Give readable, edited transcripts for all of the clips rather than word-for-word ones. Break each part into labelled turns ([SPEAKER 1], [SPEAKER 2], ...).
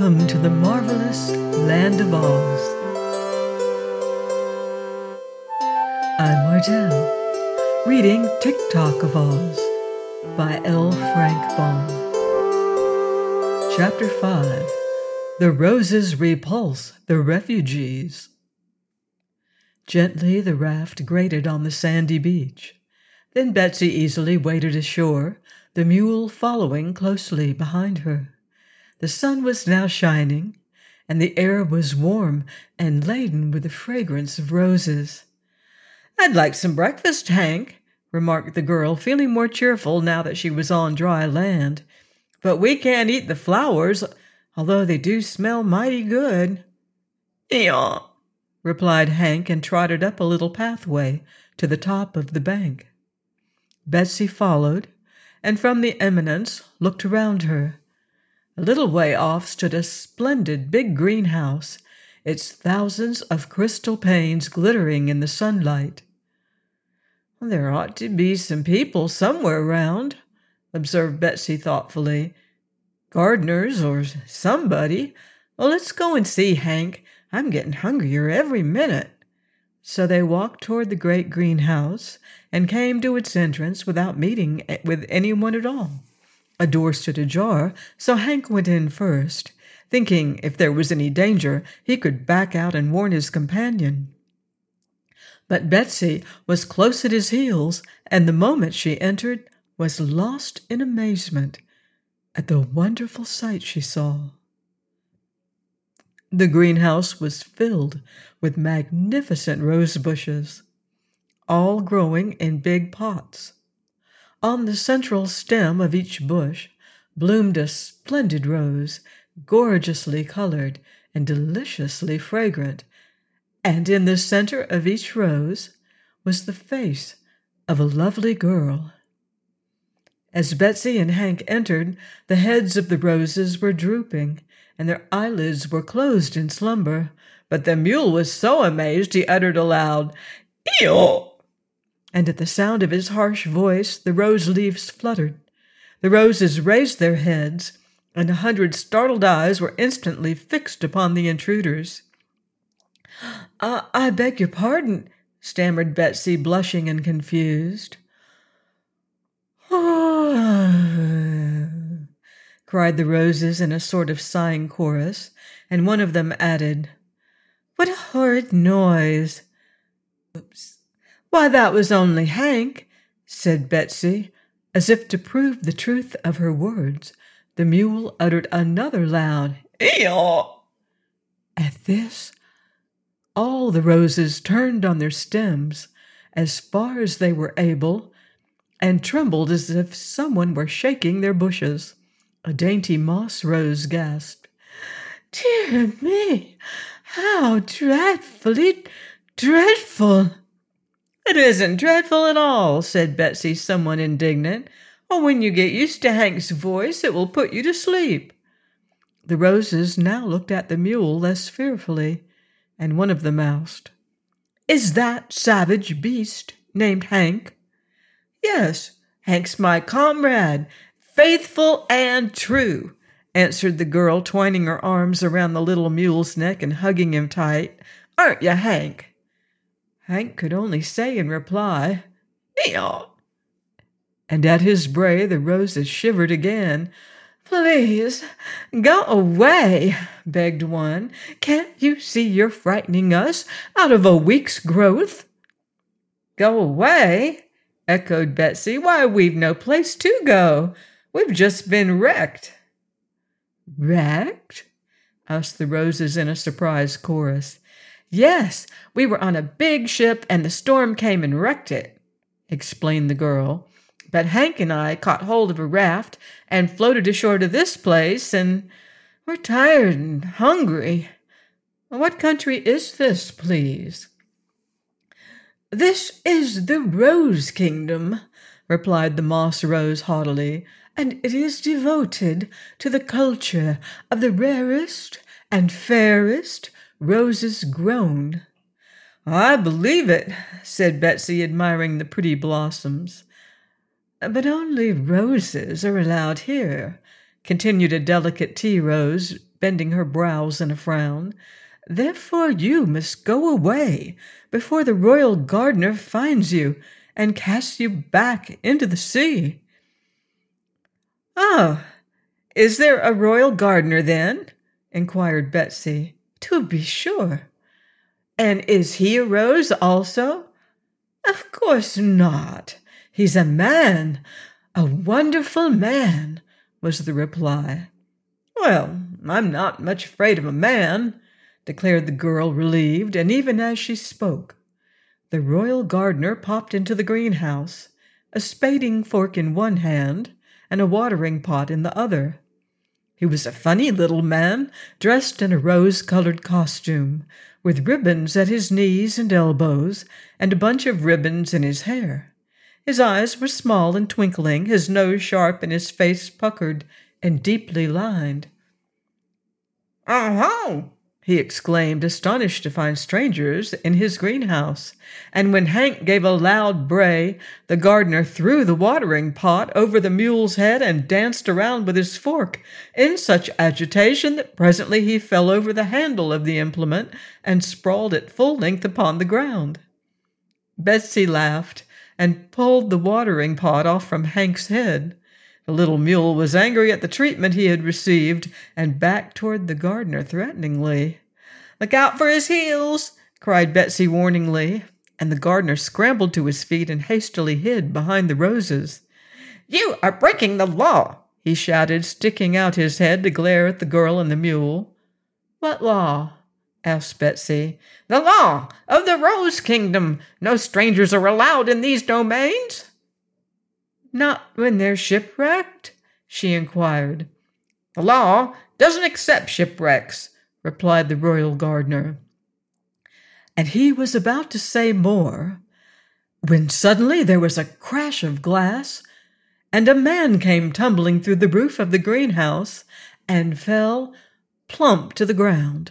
[SPEAKER 1] Welcome to the marvelous Land of Oz. I'm Mardell, reading TikTok of Oz by L. Frank Baum. Chapter 5. The Roses Repulse the Refugees. Gently the raft grated on the sandy beach. Then Betsy easily waded ashore, the mule following closely behind her. The sun was now shining, and the air was warm and laden with the fragrance of roses. "I'd like some breakfast, Hank," remarked the girl, feeling more cheerful now that she was on dry land. "But we can't eat the flowers, although they do smell mighty good." "Yaw," replied Hank, and trotted up a little pathway to the top of the bank. Betsy followed, and from the eminence looked around her. A little way off stood a splendid big greenhouse, its thousands of crystal panes glittering in the sunlight. "There ought to be some people somewhere around," observed Betsy thoughtfully. "Gardeners or somebody. Well, let's go and see, Hank. I'm getting hungrier every minute." So they walked toward the great greenhouse and came to its entrance without meeting with anyone at all. A door stood ajar, so Hank went in first, thinking if there was any danger he could back out and warn his companion. But Betsy was close at his heels, and the moment she entered was lost in amazement at the wonderful sight she saw. The greenhouse was filled with magnificent rose bushes, all growing in big pots. On the central stem of each bush bloomed a splendid rose, gorgeously colored and deliciously fragrant, and in the center of each rose was the face of a lovely girl. As Betsy and Hank entered, the heads of the roses were drooping, and their eyelids were closed in slumber, but the mule was so amazed he uttered aloud, "Ew!" And at the sound of his harsh voice, the rose leaves fluttered. The roses raised their heads, and 100 startled eyes were instantly fixed upon the intruders. I beg your pardon," stammered Betsy, blushing and confused. Cried the roses in a sort of sighing chorus, and one of them added, "What a horrid noise!" "Oops. Why, that was only Hank," said Betsy. As if to prove the truth of her words, the mule uttered another loud "Eeyaw!" At this, all the roses turned on their stems as far as they were able and trembled as if someone were shaking their bushes. A dainty moss rose gasped, "Dear me, how dreadfully dreadful!" "It isn't dreadful at all," said Betsy, somewhat indignant. "Oh, when you get used to Hank's voice, it will put you to sleep." The roses now looked at the mule less fearfully, and one of them asked, "Is that savage beast named Hank?" "Yes, Hank's my comrade, faithful and true," answered the girl, twining her arms around the little mule's neck and hugging him tight. "Aren't you, Hank?" Hank could only say in reply, "Eeyaw!" And at his bray the roses shivered again. "Please, go away," begged one. "Can't you see you're frightening us out of a week's growth?" "Go away?" echoed Betsy. "Why, we've no place to go. We've just been wrecked." "Wrecked?" asked the roses in a surprised chorus. "Yes, we were on a big ship and the storm came and wrecked it," explained the girl. "But Hank and I caught hold of a raft and floated ashore to this place, and we're tired and hungry. What country is this, please?" "This is the Rose Kingdom," replied the moss rose haughtily, "and it is devoted to the culture of the rarest and fairest roses grown." "I believe it," said Betsy, admiring the pretty blossoms. "But only roses are allowed here," continued a delicate tea rose, bending her brows in a frown. "Therefore you must go away before the royal gardener finds you and casts you back into the sea." "Oh, is there a royal gardener, then?" inquired Betsy. "To be sure. And is he a rose also?" "Of course not. He's a man, a wonderful man," was the reply. "Well, I'm not much afraid of a man," declared the girl, relieved, and even as she spoke, the royal gardener popped into the greenhouse, a spading fork in one hand and a watering pot in the other. He was a funny little man, dressed in a rose-colored costume, with ribbons at his knees and elbows, and a bunch of ribbons in his hair. His eyes were small and twinkling, his nose sharp, and his face puckered and deeply lined. "Oh-ho!" he exclaimed, astonished to find strangers in his greenhouse. And when Hank gave a loud bray, the gardener threw the watering pot over the mule's head and danced around with his fork in such agitation that presently he fell over the handle of the implement and sprawled at full length upon the ground. Betsy laughed and pulled the watering pot off from Hank's head. The little mule was angry at the treatment he had received and backed toward the gardener threateningly. "Look out for his heels!" cried Betsy warningly, and the gardener scrambled to his feet and hastily hid behind the roses. "You are breaking the law!" he shouted, sticking out his head to glare at the girl and the mule. "What law?" asked Betsy. "The law of the Rose Kingdom. No strangers are allowed in these domains." "Not when they're shipwrecked?" she inquired. "The law doesn't accept shipwrecks," replied the royal gardener. And he was about to say more when suddenly there was a crash of glass, and a man came tumbling through the roof of the greenhouse and fell plump to the ground.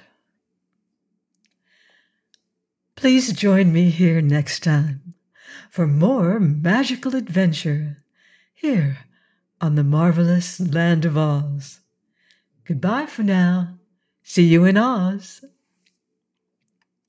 [SPEAKER 1] Please join me here next time for more magical adventure here on the marvelous Land of Oz. Goodbye for now. See you in Oz.